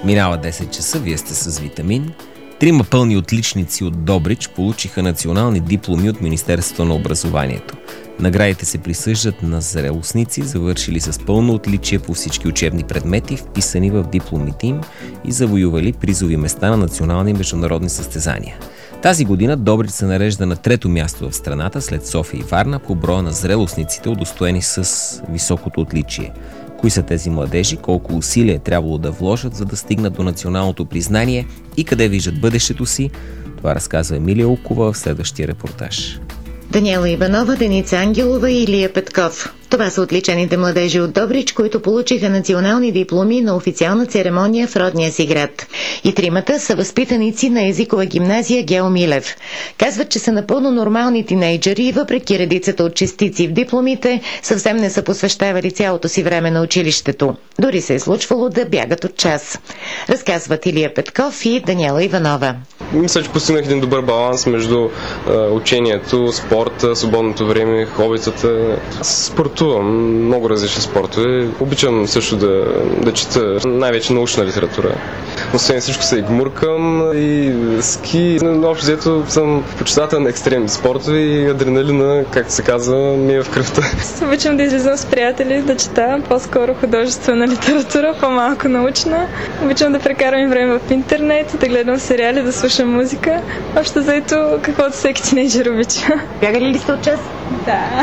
Минава 10 часа, вие сте с Витамин. 3 пълни отличници от Добрич получиха национални дипломи от Министерството на образованието. Наградите се присъждат на зрелостници, завършили с пълно отличие по всички учебни предмети, вписани в дипломите им и завоювали призови места на национални и международни състезания. Тази година Добрич се нарежда на 3-то място в страната след София и Варна по броя на зрелостниците, удостоени с високото отличие. Кои са тези младежи, колко усилия е трябвало да вложат, за да стигнат до националното признание и къде виждат бъдещето си, това разказва Емилия Укова в следващия репортаж. Даниела Иванова, Деница Ангелова и Илия Петков. Това са отличените младежи от Добрич, които получиха национални дипломи на официална церемония в родния си град. И тримата са възпитаници на езикова гимназия Гео Милев. Казват, че са напълно нормални тинейджери и въпреки редицата от частици в дипломите, съвсем не са посвещавали цялото си време на училището. Дори се е случвало да бягат от час. Разказват Илия Петков и Даниела Иванова. Мисля, че постигнах един добър баланс между учението, спорта, свободното време, хобитата. Спортувам много различни спортове. Обичам също да чета най-вече научна литература. Освен всичко се и гмуркам и ски. Общо взето съм почитател на екстремни спортове и адреналина, както се казва, ми е в кръвта. Обичам да излизам с приятели, да чета по-скоро художествена литература, по-малко научна. Обичам да прекарам време в интернет, да гледам сериали, да слушам музика. Общо взето, каквото всеки тинейджер обича. Бягали ли сте от час? Да.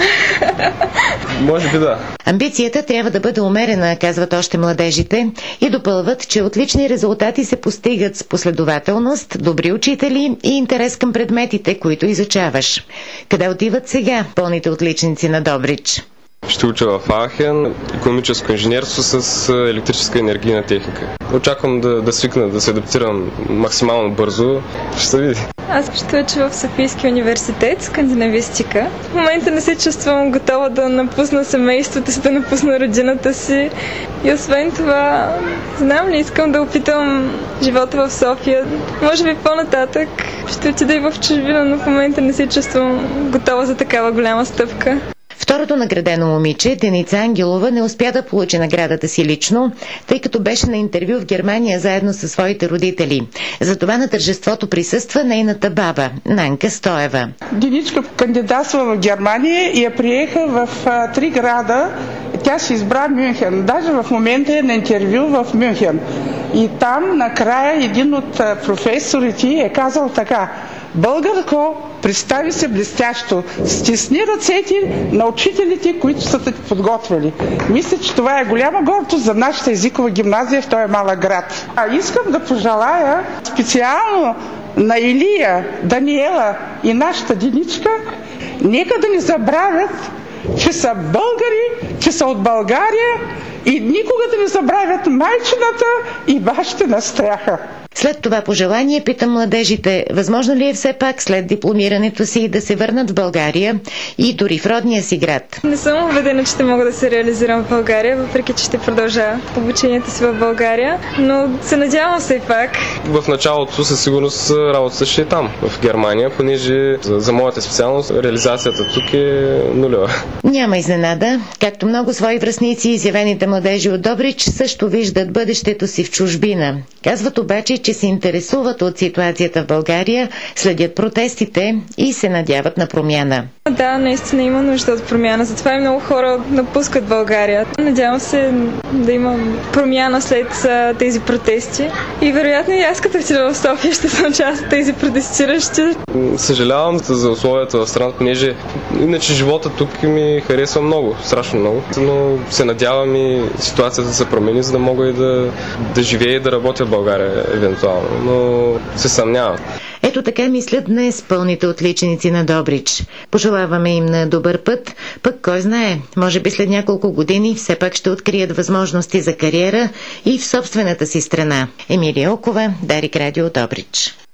Може би да. Амбицията трябва да бъде умерена, казват още младежите, и допълват, че отлични резултати се постигат с последователност, добри учители и интерес към предметите, които изучаваш. Къде отиват сега пълните отличници на Добрич? Ще уча в Аахен икономическо инженерство с електрическа енергийна техника. Очаквам да свикна, да се адаптирам максимално бързо. Ще се види. Аз ще уча в Софийския университет, скандинавистика. В момента не се чувствам готова да напусна семейството си, да напусна родината си. И освен това, знам ли, искам да опитам живота в София. Може би по-нататък ще отида и в чужбина, но в момента не се чувствам готова за такава голяма стъпка. Второто наградено момиче, Деница Ангелова, не успя да получи наградата си лично, тъй като беше на интервю в Германия заедно със своите родители. Затова на тържеството присъства нейната баба, Нанка Стоева. Деничка кандидатства в Германия и я приеха в 3 града. Тя си избра Мюнхен. Даже в момента е на интервю в Мюнхен. И там накрая един от професорите е казал така: българко, представи се блестящо. Стисни ръцете на учителите, които са те подготвили. Мисля, че това е голяма гордост за нашата езикова гимназия в този малък град. Искам да пожелая специално на Илия, Даниела и нашата Деничка, нека да не забравят, че са българи, че са от България и никога да не забравят майчината и бащина стряха. След това пожелание питам младежите, възможно ли е все пак след дипломирането си да се върнат в България и дори в родния си град? Не съм убедена, че ще мога да се реализирам в България, въпреки че ще продължа обучението си в България, но се надявам все пак. В началото със сигурност работата ще е там, в Германия, понеже за моята специалност реализацията тук е нулева. Няма изненада, както много свои връстници, изявените младежи от Добрич също виждат бъдещето си в чужбина. Казват обаче, че се интересуват от ситуацията в България, следят протестите и се надяват на промяна. Да, наистина има нужда от промяна, затова и много хора напускат България. Надявам се да има промяна след тези протести и вероятно и аз като отида в София ще съм част от тези протестиращи. Съжалявам за условията в страната, понеже иначе живота тук ми харесва много, страшно много, но се надявам и ситуацията да се промени, за да мога и да живея и да работя в България евентуално, но се съмнявам. Ето така мислят днес пълните отличници на Добрич. Пожелаваме им на добър път, пък кой знае, може би след няколко години все пак ще открият възможности за кариера и в собствената си страна. Емилия Окова, Дарик Радио, Добрич.